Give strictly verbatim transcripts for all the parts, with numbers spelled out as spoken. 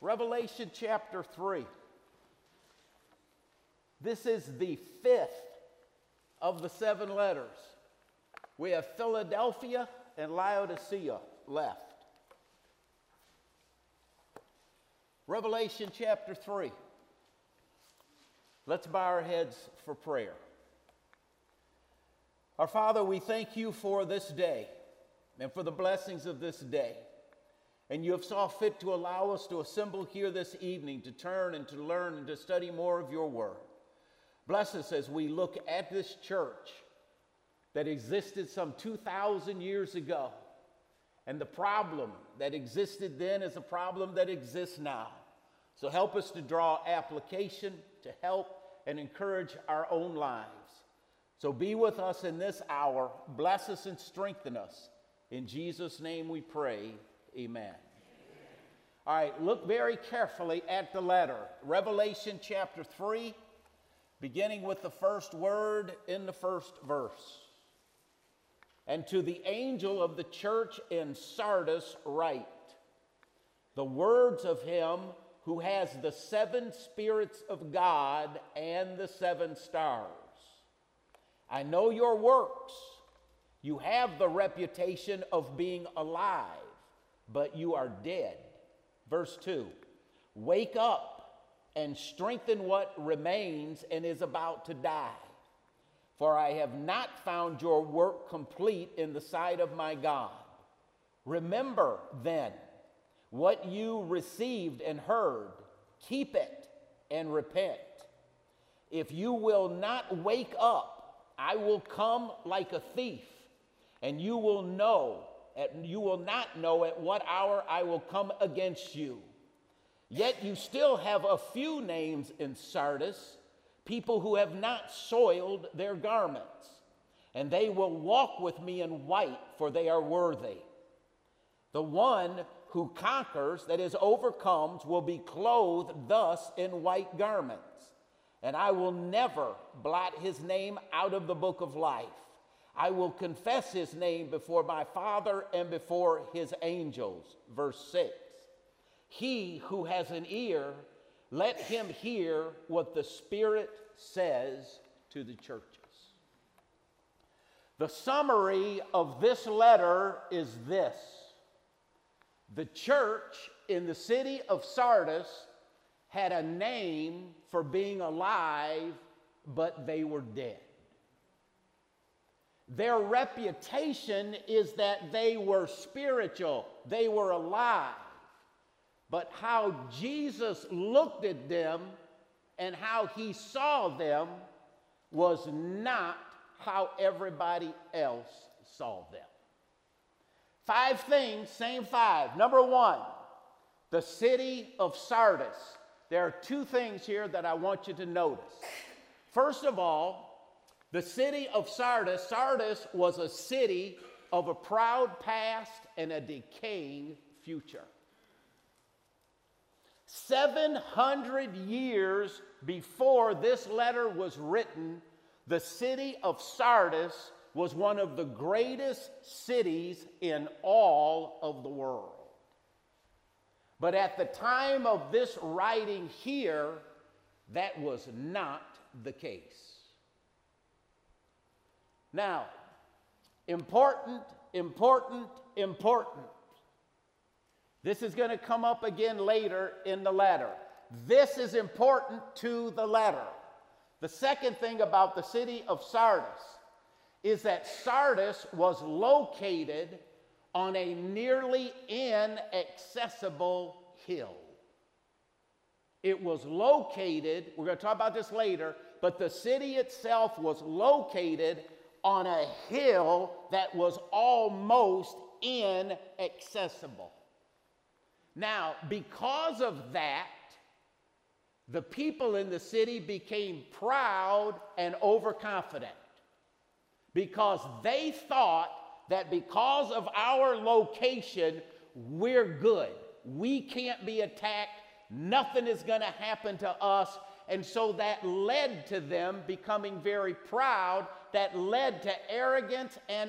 Revelation chapter three. This is the fifth of the seven letters. We have Philadelphia and Laodicea left. Revelation chapter three. Let's bow our heads for prayer. Our Father, we thank you for this day and for the blessings of this day. And you have saw fit to allow us to assemble here this evening to turn and to learn and to study more of your word. Bless us as we look at this church that existed some two thousand years ago. And the problem that existed then is a problem that exists now. So help us to draw application to help and encourage our own lives. So be with us in this hour. Bless us and strengthen us. In Jesus' name we pray. Amen. Amen. All right, look very carefully at the letter. Revelation chapter three, beginning with the first word in the first verse. And to the angel of the church in Sardis write, the words of him who has the seven spirits of God and the seven stars. I know your works. You have the reputation of being alive, but you are dead. Verse two, wake up and strengthen what remains and is about to die. For I have not found your work complete in the sight of my God. Remember then what you received and heard, keep it and repent. If you will not wake up, I will come like a thief, and you will know, at, you will not know at what hour I will come against you. Yet you still have a few names in Sardis, people who have not soiled their garments, and they will walk with me in white, for they are worthy. The one who conquers, that is, overcomes, will be clothed thus in white garments, and I will never blot his name out of the book of life. I will confess his name before my Father and before his angels. Verse six, he who has an ear, let him hear what the Spirit says to the churches. The summary of this letter is this. The church in the city of Sardis had a name for being alive, but they were dead. Their reputation is that they were spiritual, they were alive. But how Jesus looked at them and how he saw them was not how everybody else saw them. Five things, same five. Number one, the city of Sardis. There are two things here that I want you to notice. First of all, the city of Sardis, Sardis was a city of a proud past and a decaying future. seven hundred years before this letter was written, the city of Sardis was one of the greatest cities in all of the world. But at the time of this writing here, that was not the case. Now, important, important, important. This is going to come up again later in the letter. This is important to the letter. The second thing about the city of Sardis is that Sardis was located on a nearly inaccessible hill. It was located, we're going to talk about this later, but the city itself was located on a hill that was almost inaccessible. Now, because of that, the people in the city became proud and overconfident because they thought that because of our location, we're good. We can't be attacked. Nothing is going to happen to us. And so that led to them becoming very proud. That led to arrogance and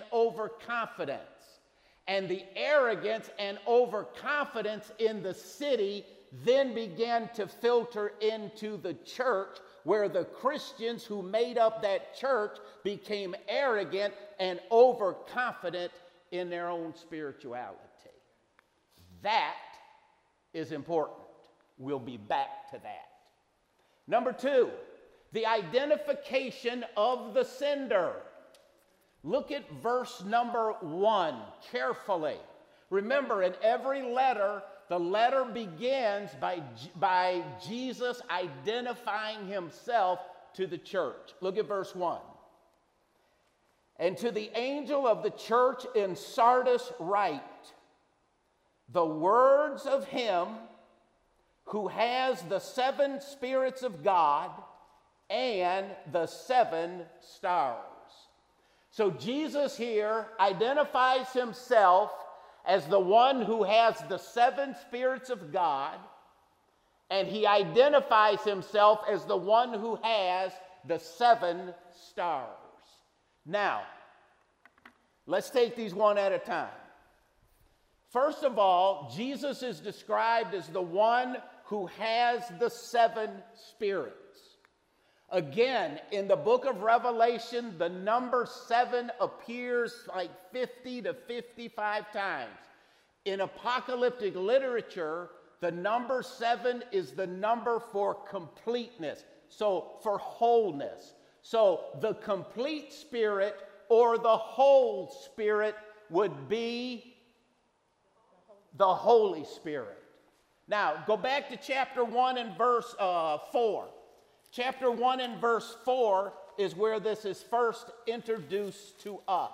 overconfidence. And the arrogance and overconfidence in the city then began to filter into the church, where the Christians who made up that church became arrogant and overconfident in their own spirituality. That is important. We'll be back to that. Number two, the identification of the sender. Look at verse number one carefully. Remember, in every letter, the letter begins by, by Jesus identifying himself to the church. Look at verse one. And to the angel of the church in Sardis write, the words of him who has the seven spirits of God and the seven stars. So Jesus here identifies himself as the one who has the seven spirits of God, and he identifies himself as the one who has the seven stars. Now, let's take these one at a time. First of all, Jesus is described as the one who has the seven spirits. Again, in the book of Revelation, the number seven appears like fifty to fifty-five times. In apocalyptic literature, the number seven is the number for completeness, so for wholeness. So the complete spirit or the whole spirit would be the Holy Spirit. Now, go back to chapter one and verse uh, four. Chapter one and verse four is where this is first introduced to us.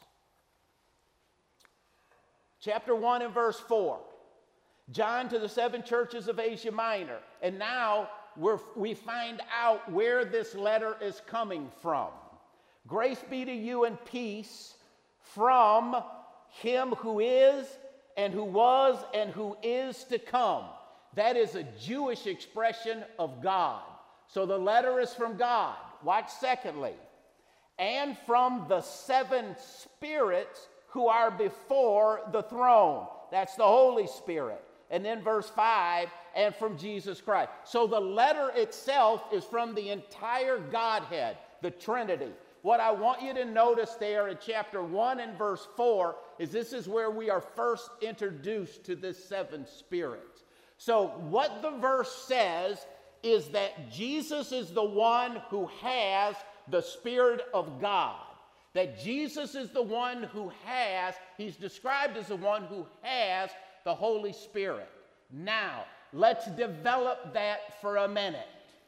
Chapter one and verse four. John to the seven churches of Asia Minor. And now we're, we find out where this letter is coming from. Grace be to you and peace from him who is and who was and who is to come. That is a Jewish expression of God. So the letter is from God. Watch secondly. And from the seven spirits who are before the throne. That's the Holy Spirit. And then verse five, and from Jesus Christ. So the letter itself is from the entire Godhead, the Trinity. What I want you to notice there in chapter one and verse four is this is where we are first introduced to this seven spirits. So what the verse says is that Jesus is the one who has the Spirit of God. That Jesus is the one who has, he's described as the one who has the Holy Spirit. Now, let's develop that for a minute.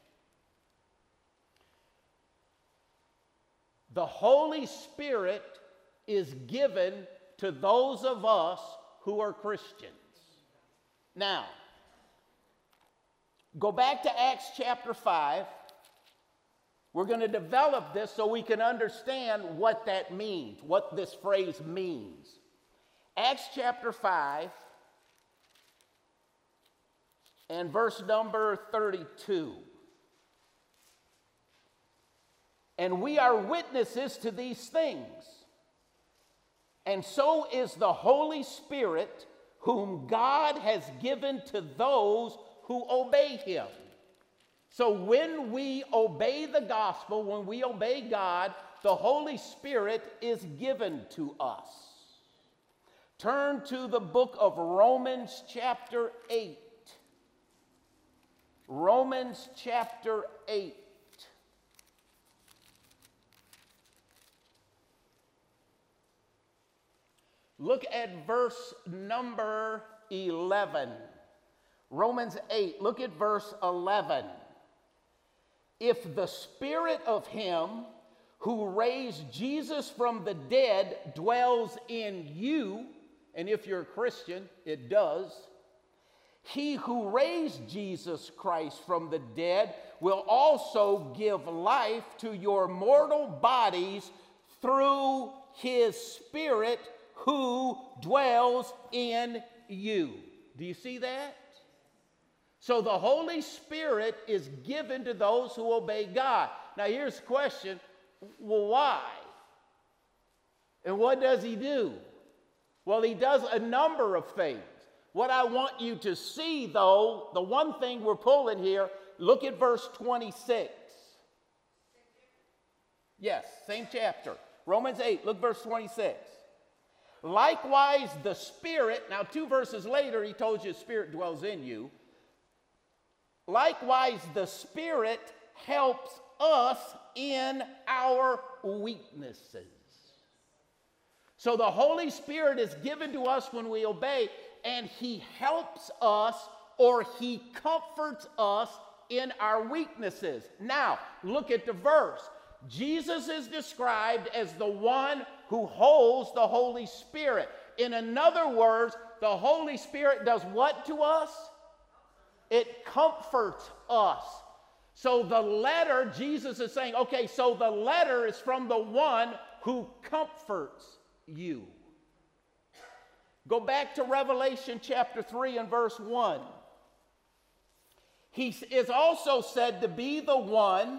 The Holy Spirit is given to those of us who are Christians. Now, go back to Acts chapter five. We're going to develop this so we can understand what that means, what this phrase means. Acts chapter five and verse number thirty-two. And we are witnesses to these things. And so is the Holy Spirit, whom God has given to those who obey him. So when we obey the gospel, when we obey God, the Holy Spirit is given to us. Turn to the book of Romans chapter eight. Romans chapter eight. Look at verse number eleven. Romans eight, look at verse eleven. If the Spirit of him who raised Jesus from the dead dwells in you, and if you're a Christian, it does, he who raised Jesus Christ from the dead will also give life to your mortal bodies through his Spirit who dwells in you. Do you see that? So the Holy Spirit is given to those who obey God. Now here's the question, well, why? And what does he do? Well, he does a number of things. What I want you to see, though, the one thing we're pulling here, look at verse twenty-six. Yes, same chapter. Romans eight, look verse twenty-six. Likewise, the Spirit, now two verses later, he told you the Spirit dwells in you. Likewise, the Spirit helps us in our weaknesses. So the Holy Spirit is given to us when we obey, and he helps us, or he comforts us in our weaknesses. Now, look at the verse. Jesus is described as the one who holds the Holy Spirit. In other words, the Holy Spirit does what to us? It comforts us. So the letter, Jesus is saying, okay, so the letter is from the one who comforts you. Go back to Revelation chapter three and verse one. He is also said to be the one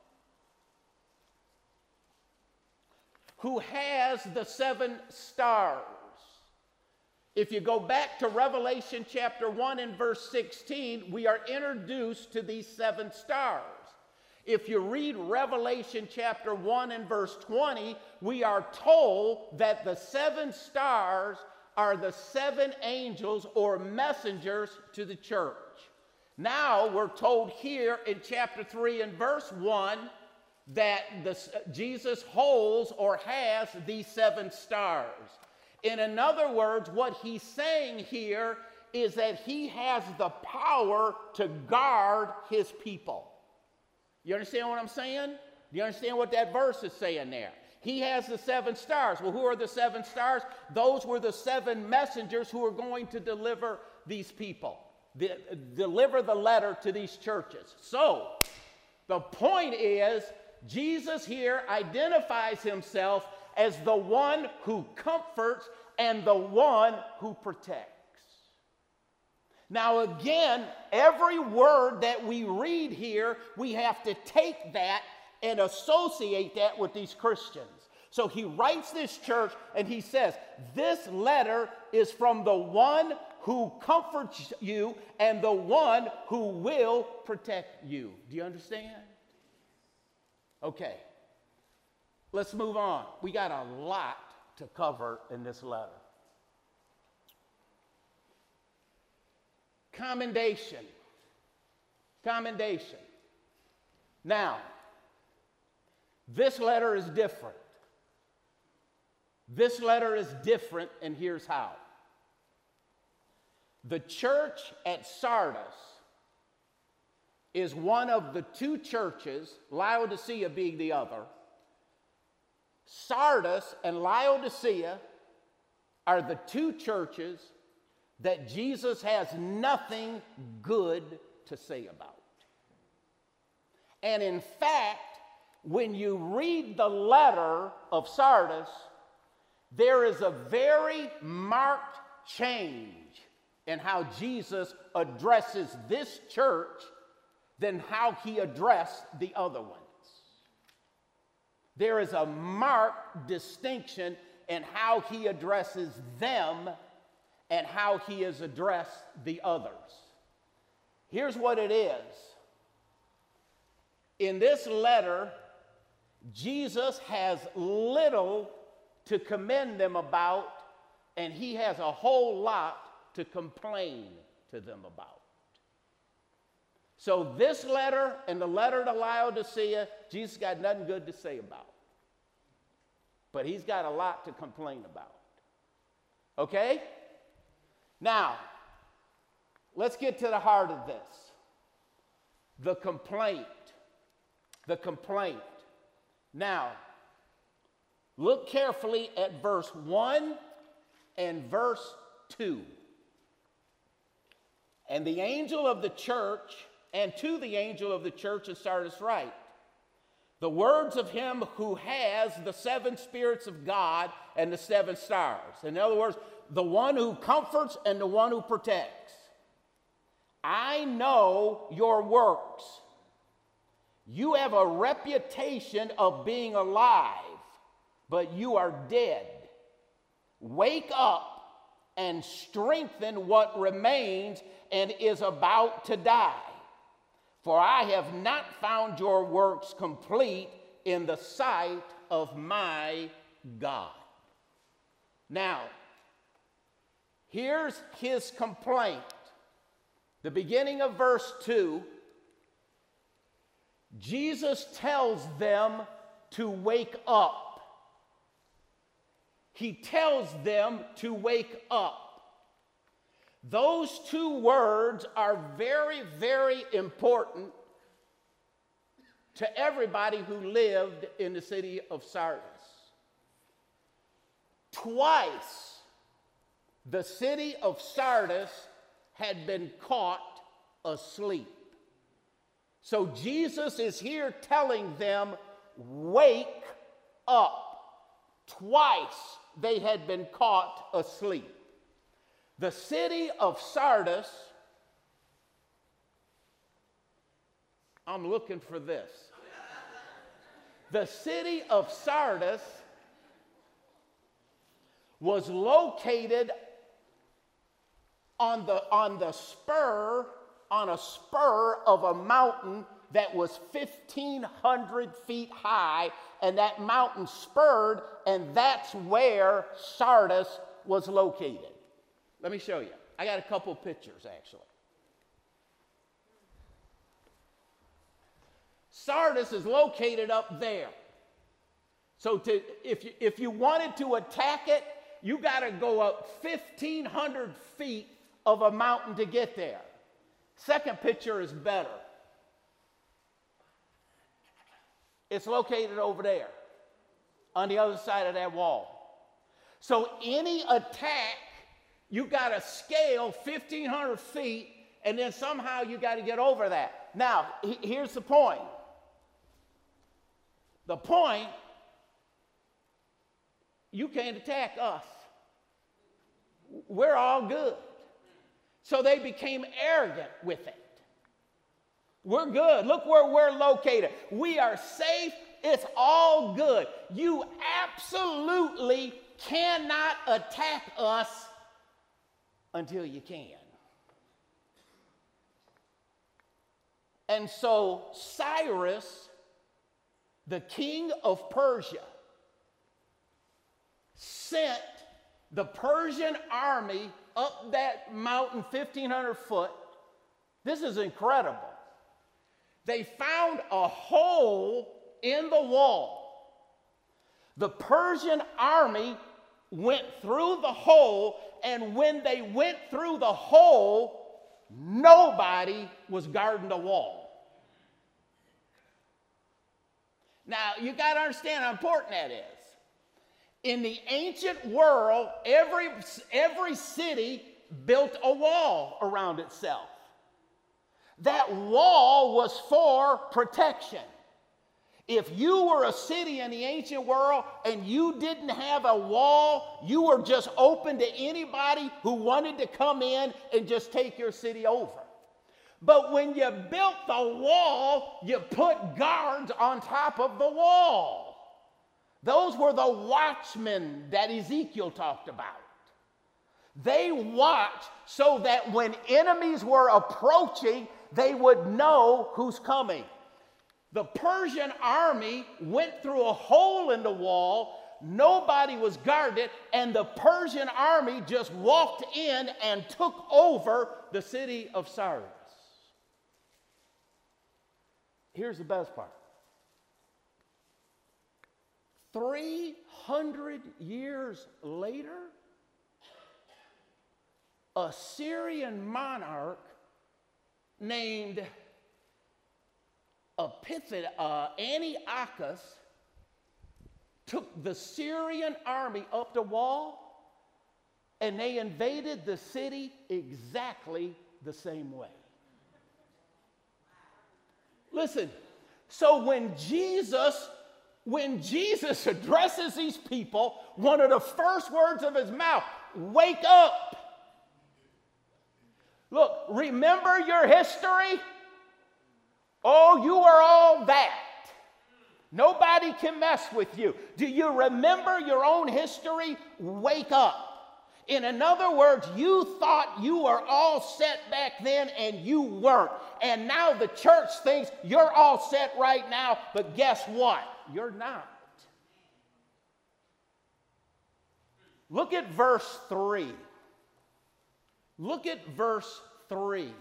who has the seven stars. If you go back to Revelation chapter one and verse sixteen, we are introduced to these seven stars. If you read Revelation chapter one and verse twenty, we are told that the seven stars are the seven angels or messengers to the church. Now we're told here in chapter three and verse one that the, Jesus holds or has these seven stars. In other words, what he's saying here is that he has the power to guard his people. You understand what I'm saying? Do you understand what that verse is saying there? He has the seven stars. Well, who are the seven stars? Those were the seven messengers who are going to deliver these people, de- deliver the letter to these churches. So, the point is, Jesus here identifies himself as the one who comforts and the one who protects. Now again, every word that we read here, we have to take that and associate that with these Christians. So he writes this church and he says, this letter is from the one who comforts you and the one who will protect you. Do you understand? Okay. Let's move on. We got a lot to cover in this letter. Commendation. Commendation. Now, this letter is different. This letter is different, and here's how. The church at Sardis is one of the two churches, Laodicea being the other. Sardis and Laodicea are the two churches that Jesus has nothing good to say about. And in fact, when you read the letter of Sardis, there is a very marked change in how Jesus addresses this church than how he addressed the other ones. There is a marked distinction in how he addresses them and how he has addressed the others. Here's what it is. In this letter, Jesus has little to commend them about, and he has a whole lot to complain to them about. So this letter and the letter to Laodicea, Jesus got nothing good to say about. But he's got a lot to complain about. Okay? Now, let's get to the heart of this. The complaint. The complaint. Now, look carefully at verse one and verse two. And the angel of the church, and to the angel of the church of Sardis write, the words of him who has the seven spirits of God and the seven stars. In other words, the one who comforts and the one who protects. I know your works. You have a reputation of being alive, but you are dead. Wake up and strengthen what remains and is about to die. For I have not found your works complete in the sight of my God. Now, here's his complaint. The beginning of verse two, Jesus tells them to wake up. He tells them to wake up. Those two words are very, very important to everybody who lived in the city of Sardis. Twice, the city of Sardis had been caught asleep. So Jesus is here telling them, wake up. Twice they had been caught asleep. The city of Sardis, I'm looking for this. The city of Sardis was located on the, on the spur, on a spur of a mountain that was fifteen hundred feet high, and that mountain spurred, and that's where Sardis was located. Let me show you. I got a couple pictures, actually. Sardis is located up there. So to, if, you, if you wanted to attack it, you got to go up fifteen hundred feet of a mountain to get there. Second picture is better. It's located over there on the other side of that wall. So any attack, you got to scale fifteen hundred feet, and then somehow you got to get over that. Now, he, here's the point. The point, you can't attack us. We're all good. So they became arrogant with it. We're good. Look where we're located. We are safe. It's all good. You absolutely cannot attack us until you can. And so Cyrus, the king of Persia, sent the Persian army up that mountain fifteen hundred foot. This is incredible. They found a hole in the wall. The Persian army went through the hole, and when they went through the hole, nobody was guarding the wall. Now, you got to understand how important that is. In the ancient world, every, every city built a wall around itself. That wall was for protection. If you were a city in the ancient world and you didn't have a wall, you were just open to anybody who wanted to come in and just take your city over. But when you built the wall, you put guards on top of the wall. Those were the watchmen that Ezekiel talked about. They watched so that when enemies were approaching, they would know who's coming. The Persian army went through a hole in the wall, nobody was guarded, and the Persian army just walked in and took over the city of Sardis. Here's the best part. three hundred years later, a Syrian monarch named Epiphanes, uh, Antiochus took the Syrian army up the wall, and they invaded the city exactly the same way. Listen, so when Jesus, when Jesus addresses these people, one of the first words of his mouth, wake up. Look, remember your history? Oh, you are all that. Nobody can mess with you. Do you remember your own history? Wake up. In other words, you thought you were all set back then and you weren't. And now the church thinks you're all set right now, but guess what? You're not. Look at verse three. Look at verse three.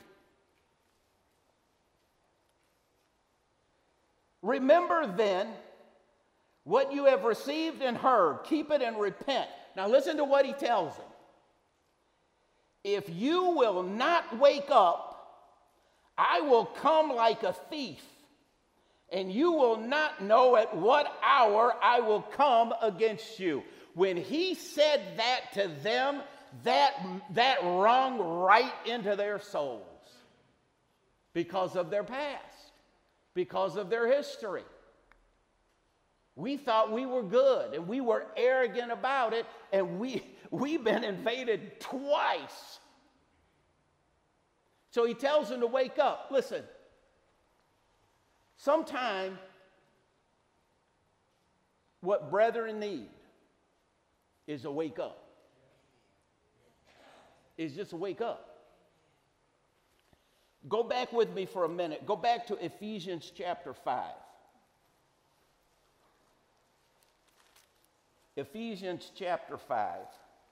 Remember then what you have received and heard, keep it and repent. Now listen to what he tells them. If you will not wake up, I will come like a thief, and you will not know at what hour I will come against you. When he said that to them, that, that rung right into their souls because of their past, because of their history. We thought we were good, and we were arrogant about it, and we, we've been invaded twice. So he tells them to wake up. Listen, sometime what brethren need is a wake up. Is just a wake up. Go back with me for a minute. Go back to Ephesians chapter five. Ephesians chapter five.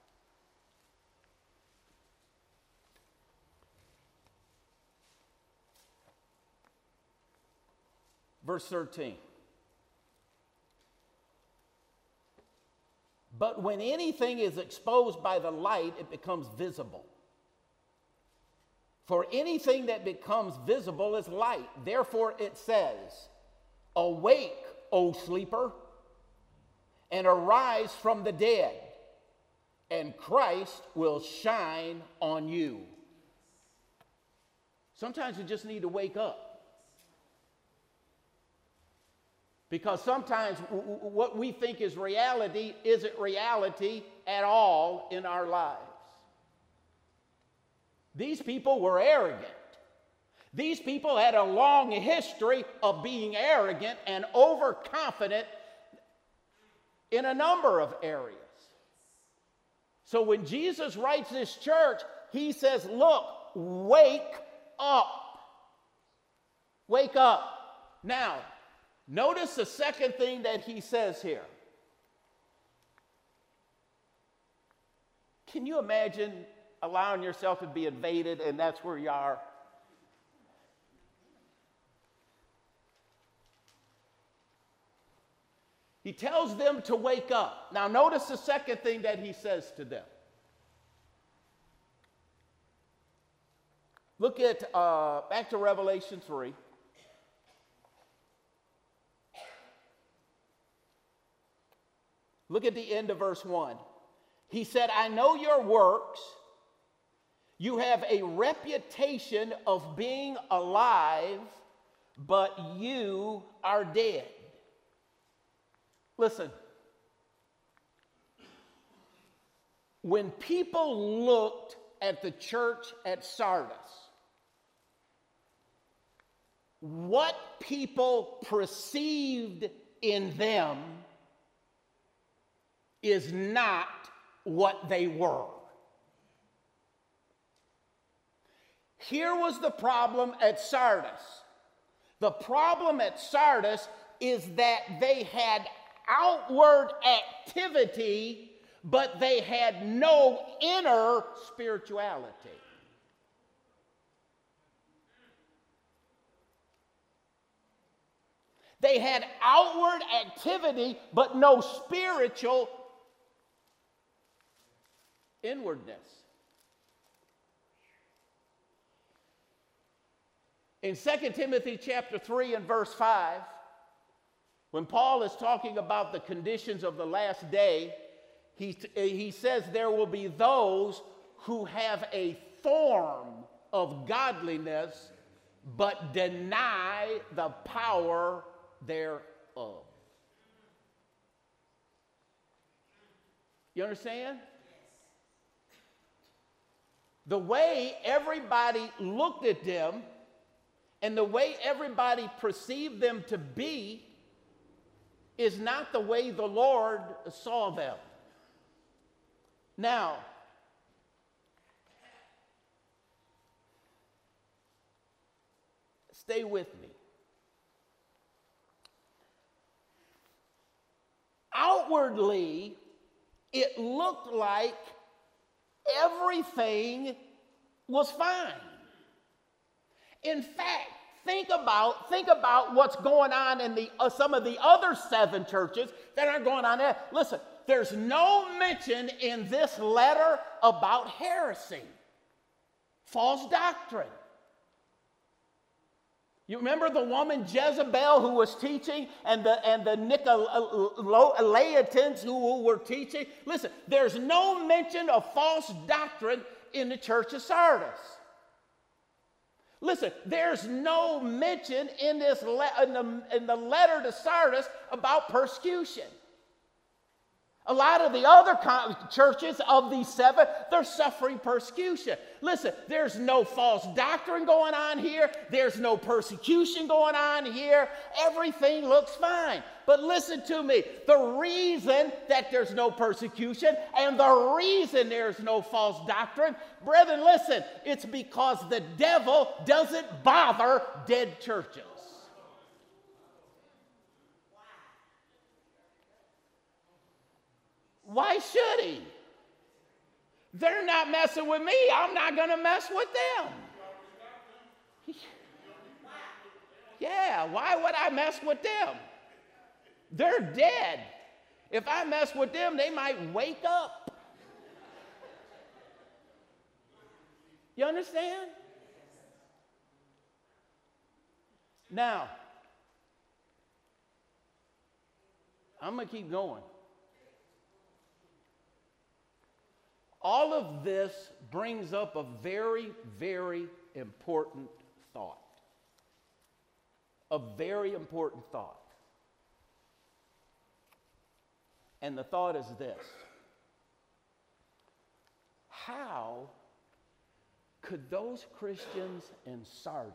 Verse thirteen. But when anything is exposed by the light, it becomes visible. For anything that becomes visible is light. Therefore it says, awake, O sleeper, and arise from the dead, and Christ will shine on you. Sometimes you just need to wake up. Because sometimes w- w- what we think is reality isn't reality at all in our lives. These people were arrogant. These people had a long history of being arrogant and overconfident in a number of areas. So when Jesus writes this church, he says, look, wake up. Wake up. Now, notice the second thing that he says here. Can you imagine allowing yourself to be invaded and that's where you are? He tells them to wake up. Now notice the second thing that he says to them. Look at, uh, back to Revelation three. Look at the end of verse one. He said, I know your works. You have a reputation of being alive, but you are dead. Listen. When people looked at the church at Sardis, what people perceived in them is not what they were. Here was the problem at Sardis. The problem at Sardis is that they had outward activity, but they had no inner spirituality. They had outward activity, but no spiritual inwardness. In Second Timothy chapter three and verse five, when Paul is talking about the conditions of the last day, he, he says there will be those who have a form of godliness, but deny the power thereof. You understand? The way everybody looked at them and the way everybody perceived them to be is not the way the Lord saw them. Now, Stay with me. Outwardly, it looked like everything was fine. In fact, think about, think about what's going on in the, uh, some of the other seven churches that are going on there. Listen, there's no mention in this letter about heresy, false doctrine. You remember the woman Jezebel who was teaching, and the and the Nicolaitans who were teaching? Listen, there's no mention of false doctrine in the church of Sardis. Listen, there's no mention in this le- in, the, in the letter to Sardis about persecution. A lot of the other churches of these seven, they're suffering persecution. Listen, there's no false doctrine going on here. There's no persecution going on here. Everything looks fine. But listen to me. The reason that there's no persecution and the reason there's no false doctrine, brethren, listen, it's because the devil doesn't bother dead churches. Why should he? They're not messing with me. I'm not going to mess with them. Yeah, why would I mess with them? They're dead. If I mess with them, they might wake up. You understand? Now, I'm going to keep going. All of this brings up a very, very important thought. A very important thought. And the thought is this: how could those Christians in Sardis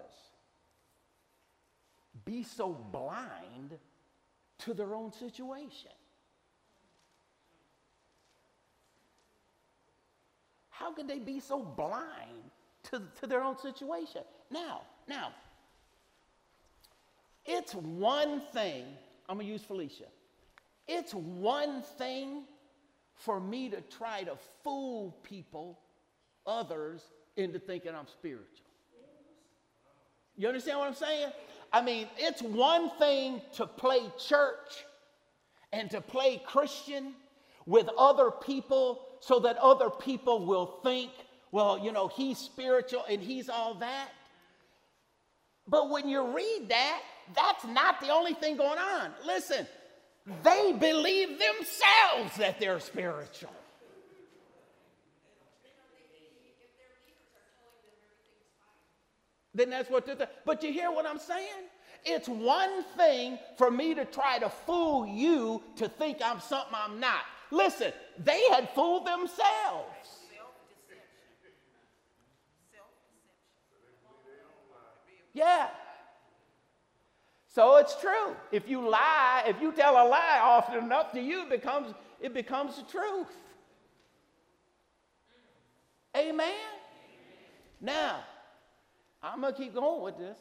be so blind to their own situation? How could they be so blind to, to their own situation? Now, now, it's one thing, I'm going to use Felicia. It's one thing for me to try to fool people, others, into thinking I'm spiritual. You understand what I'm saying? I mean, it's one thing to play church and to play Christian with other people so that other people will think, well, you know, he's spiritual and he's all that. But when you read that, that's not the only thing going on. Listen, they believe themselves that they're spiritual. Then that's what they're. But you hear what I'm saying? It's one thing for me to try to fool you to think I'm something I'm not. Listen, they had fooled themselves. Yeah. So it's true. If you lie, if you tell a lie often enough to you, it becomes, it becomes the truth. Amen? Now, I'm going to keep going with this.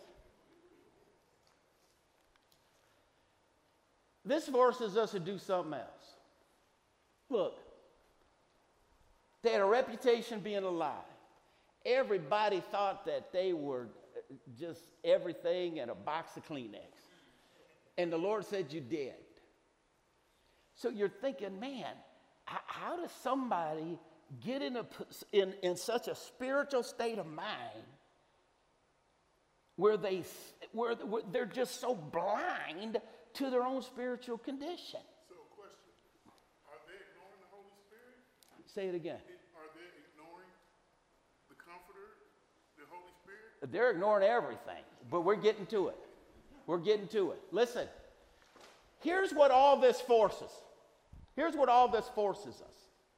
This forces us to do something else. Look, they had a reputation being a lie. Everybody thought that they were just everything in a box of Kleenex. And the Lord said, you did. So you're thinking, man, how does somebody get in, a, in, in such a spiritual state of mind where, they, where, where they're just so blind to their own spiritual condition? So, question, are they ignoring the Holy Spirit? Say it again. Are they ignoring the Comforter, the Holy Spirit? They're ignoring everything, but we're getting to it. We're getting to it. Listen, here's what all this forces. Here's what all this forces us.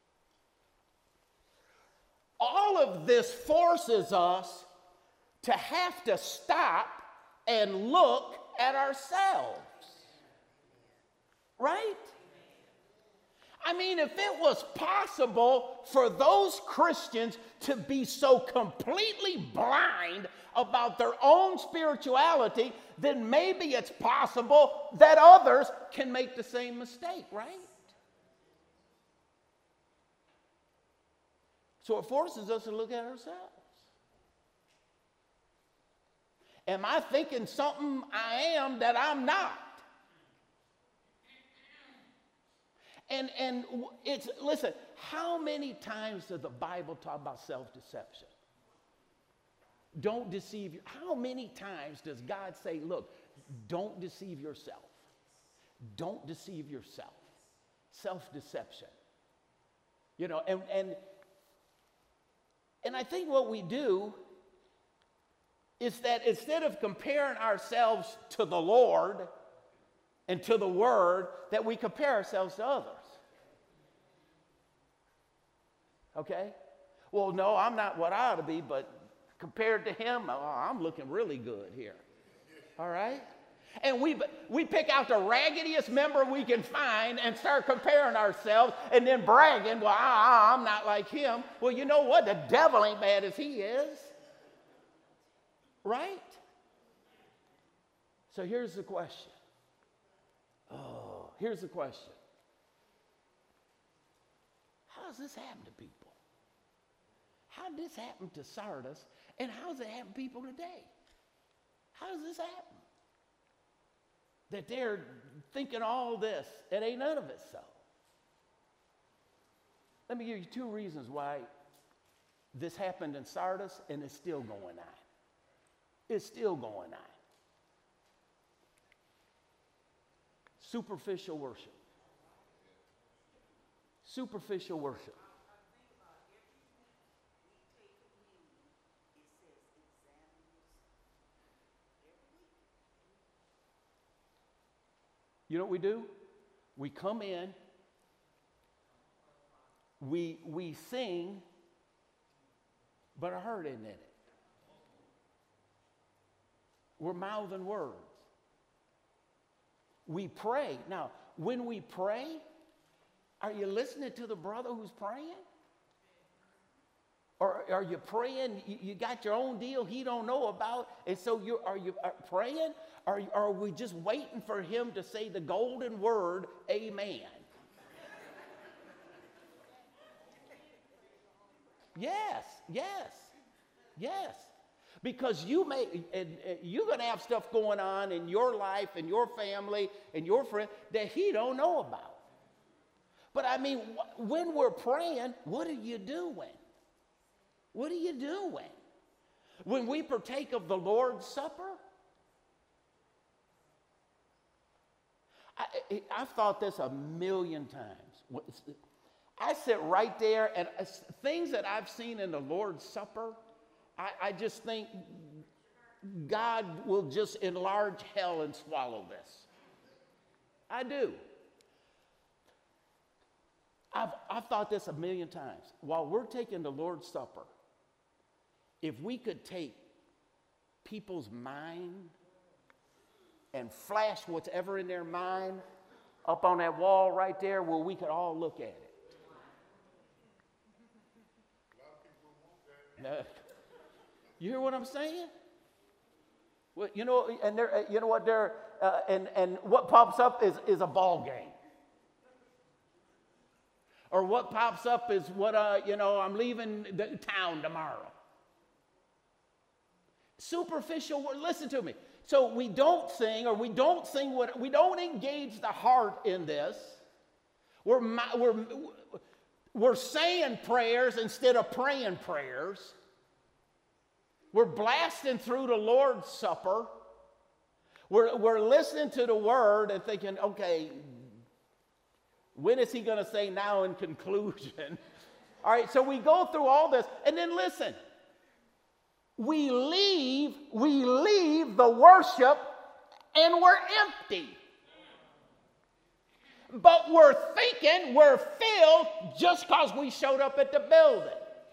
All of this forces us to have to stop and look at ourselves. Right? I mean, if it was possible for those Christians to be so completely blind about their own spirituality, then maybe it's possible that others can make the same mistake, right? So it forces us to look at ourselves. Am I thinking something I am that I'm not? And, and it's, listen, how many times does the Bible talk about self-deception? Don't deceive you. How many times does God say, look, don't deceive yourself. Don't deceive yourself. Self-deception. You know, and, and, and I think what we do is that instead of comparing ourselves to the Lord and to the Word, that we compare ourselves to others. Okay? Well, no, I'm not what I ought to be, but compared to him, oh, I'm looking really good here. All right? And we, we pick out the raggediest member we can find and start comparing ourselves and then bragging, well, I, I'm not like him. Well, you know what? The devil ain't bad as he is. Right? So here's the question. Oh, here's the question. How does this happen to people? How did this happen to Sardis? And how does it happen to people today? How does this happen? That they're thinking all this, and ain't none of it so. Let me give you two reasons why this happened in Sardis, and it's still going on. It's still going on. Superficial worship. Superficial worship. You know what we do? We come in, we, we sing, but our heart isn't in it. We're mouthing words. We pray. Now, when we pray, are you listening to the brother who's praying? Or are you praying, you, you got your own deal he don't know about, and so you are you are praying? Or are we just waiting for him to say the golden word, amen? Yes, yes, yes. Because you may, and, and you're going to have stuff going on in your life and your family and your friend that he don't know about. But I mean, wh- when we're praying, what are you doing? What are you doing? When we partake of the Lord's Supper, I, I've thought this a million times. I sit right there, and things that I've seen in the Lord's Supper, I, I just think God will just enlarge hell and swallow this. I do. I've, I've thought this a million times. While we're taking the Lord's Supper, if we could take people's mind and flash whatever in their mind up on that wall right there where we could all look at it. Now, you hear what I'm saying? Well, you know, and there, you know what? There, uh, and and what pops up is is a ball game. Or what pops up is what uh, you know, I'm leaving the town tomorrow. Superficial. Listen to me. So we don't sing, or we don't sing what we don't engage the heart in this. We're we're we're saying prayers instead of praying prayers. We're blasting through the Lord's Supper. We're we're listening to the Word and thinking, okay, when is he going to say now in conclusion? All right, so we go through all this, and then listen. We leave, we leave the worship, and we're empty. But we're thinking we're filled just because we showed up at the building.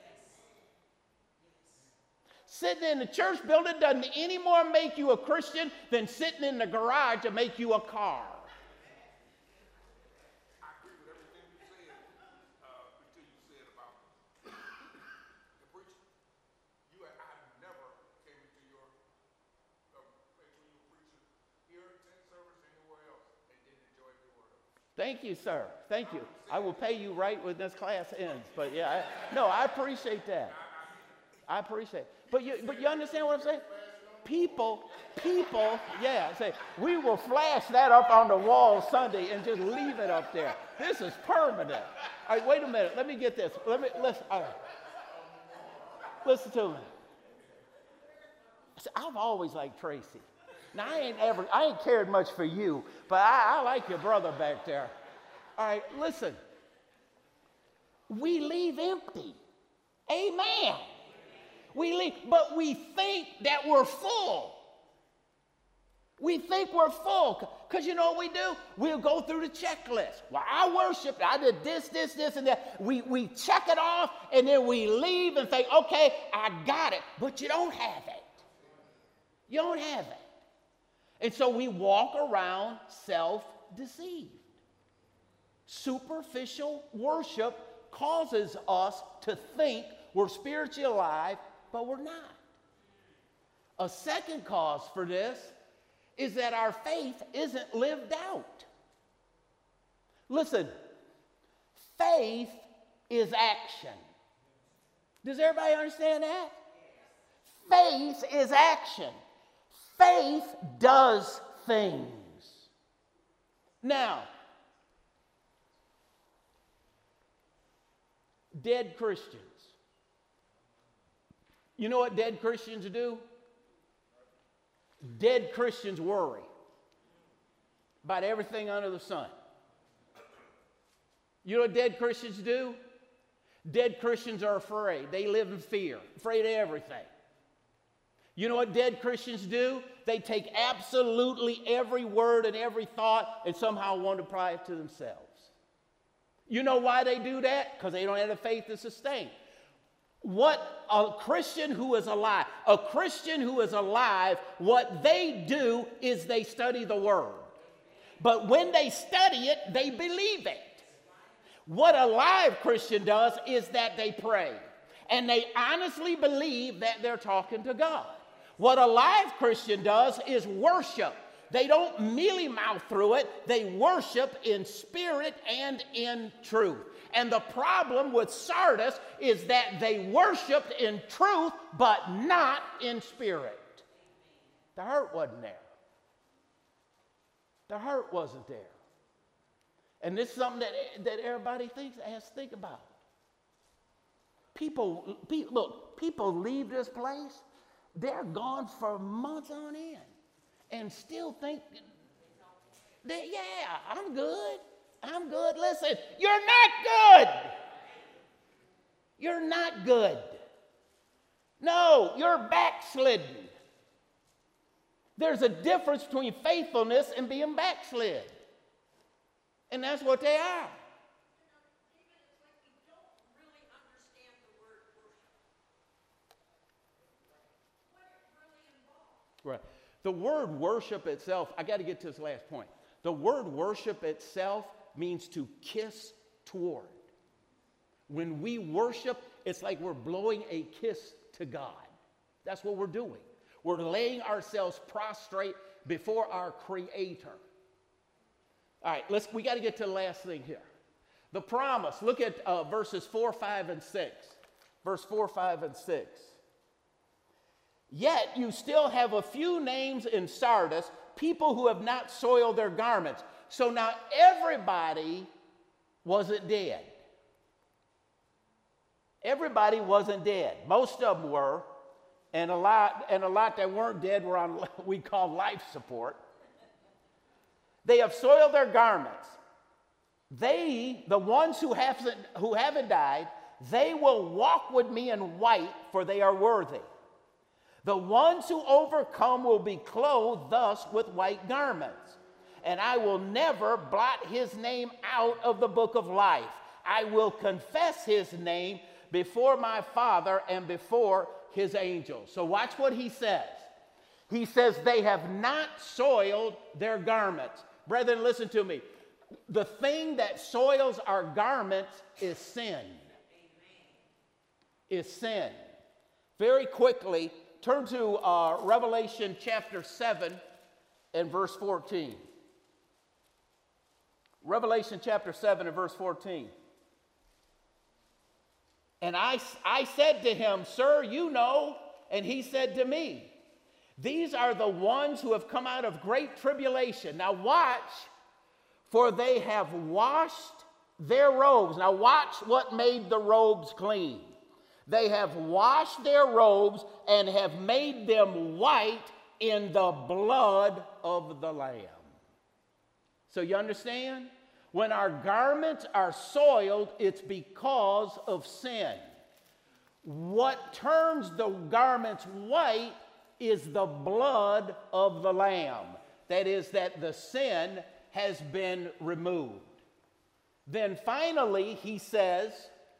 Sitting in the church building doesn't any more make you a Christian than sitting in the garage to make you a car. Thank you, sir. Thank you. I will pay you right when this class ends. But yeah, I, no, I appreciate that. I appreciate it. But you, but you understand what I'm saying? People, people, yeah, say, we will flash that up on the wall Sunday and just leave it up there. This is permanent. All right, wait a minute. Let me get this. Let me, listen. All right. Listen to me. See, I've always liked Tracy. Now, I ain't ever, I ain't cared much for you, but I, I like your brother back there. All right, listen. We leave empty. Amen. We leave, but we think that we're full. We think we're full. Because you know what we do? We'll go through the checklist. Well, I worshiped, I did this, this, this, and that. We, we check it off, and then we leave and think, okay, I got it. But you don't have it. You don't have it. And so we walk around self-deceived. Superficial worship causes us to think we're spiritually alive, but we're not. A second cause for this is that our faith isn't lived out. Listen, faith is action. Does everybody understand that? Faith is action. Faith does things. Now, dead Christians. You know what dead Christians do? Dead Christians worry about everything under the sun. You know what dead Christians do? Dead Christians are afraid. They live in fear, afraid of everything. You know what dead Christians do? They take absolutely every word and every thought and somehow want to apply it to themselves. You know why they do that? Because they don't have the faith to sustain. What a Christian who is alive, a Christian who is alive, what they do is they study the Word. But when they study it, they believe it. What a live Christian does is that they pray. And they honestly believe that they're talking to God. What a live Christian does is worship. They don't mealy mouth through it. They worship in spirit and in truth. And the problem with Sardis is that they worshiped in truth, but not in spirit. The heart wasn't there. The heart wasn't there. And this is something that, that everybody thinks has to think about. People, pe- look, people leave this place, they're gone for months on end and still think, that, yeah, I'm good. I'm good. Listen, you're not good. You're not good. No, you're backslidden. There's a difference between faithfulness and being backslid. And that's what they are. Right. The word worship itself, I got to get to this last point. The word worship itself means to kiss toward. When we worship, it's like we're blowing a kiss to God. That's what we're doing. We're laying ourselves prostrate before our Creator. All right, let's, we got to get to the last thing here. The promise. Look at uh, verses four, five, and six. Verse four, five, and six. Yet you still have a few names in Sardis, people who have not soiled their garments. So now everybody wasn't dead. Everybody wasn't dead. Most of them were, and a lot, and a lot that weren't dead were on what we call life support. They have soiled their garments. They, the ones who haven't, who haven't died, they will walk with me in white, for they are worthy. The ones who overcome will be clothed thus with white garments. And I will never blot his name out of the book of life. I will confess his name before my Father and before his angels. So watch what he says. He says they have not soiled their garments. Brethren, listen to me. The thing that soils our garments is sin. Amen. Is sin. Very quickly, turn to uh, Revelation chapter seven and verse fourteen. Revelation chapter seven and verse fourteen. And I, I said to him, Sir, you know. And he said to me, these are the ones who have come out of great tribulation. Now watch, for they have washed their robes. Now watch what made the robes clean. They have washed their robes and have made them white in the blood of the Lamb. So you understand? When our garments are soiled, it's because of sin. What turns the garments white is the blood of the Lamb. That is, that the sin has been removed. Then finally, he says,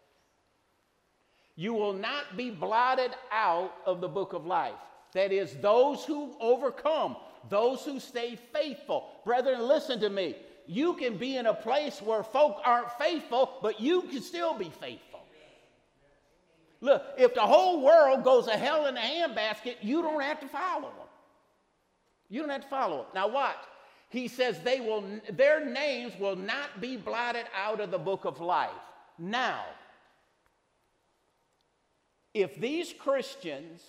you will not be blotted out of the book of life. That is, those who overcome, those who stay faithful. Brethren, listen to me. You can be in a place where folk aren't faithful, but you can still be faithful. Look, if the whole world goes to hell in a handbasket, you don't have to follow them. You don't have to follow them. Now watch. He says they will, their names will not be blotted out of the book of life. Now, if these Christians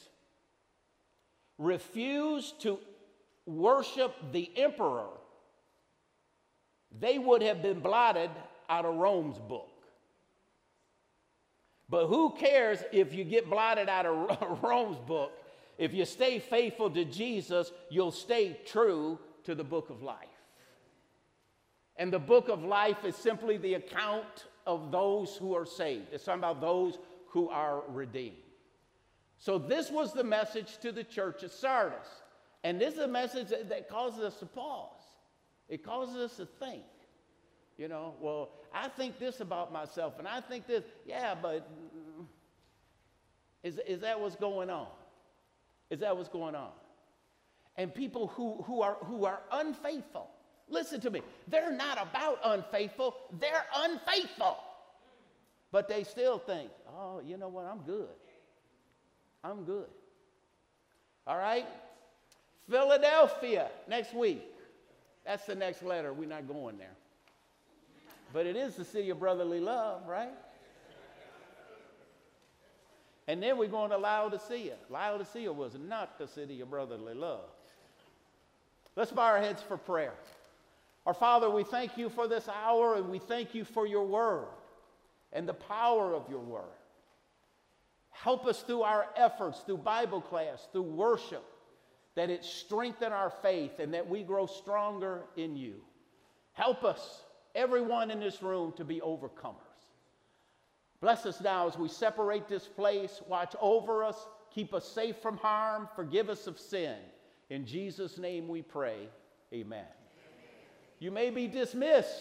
refuse to worship the emperor, they would have been blotted out of Rome's book. But who cares if you get blotted out of Rome's book? If you stay faithful to Jesus, you'll stay true to the book of life. And the book of life is simply the account of those who are saved. It's talking about those who are redeemed. So this was the message to the church of Sardis. And this is a message that, that causes us to pause. It causes us to think, you know, well, I think this about myself, and I think this, yeah, but is, is that what's going on? Is that what's going on? And people who, who, are, who are unfaithful, listen to me, they're not about unfaithful, they're unfaithful. But they still think, oh, you know what, I'm good. I'm good. All right? Philadelphia, next week. That's the next letter. We're not going there. But it is the city of brotherly love, right? And then we're going to Laodicea. Laodicea was not the city of brotherly love. Let's bow our heads for prayer. Our Father, we thank you for this hour, and we thank you for your word and the power of your word. Help us through our efforts, through Bible class, through worship, that it strengthen our faith and that we grow stronger in you. Help us, everyone in this room, to be overcomers. Bless us now as we separate this place. Watch over us. Keep us safe from harm. Forgive us of sin. In Jesus' name we pray. Amen. You may be dismissed.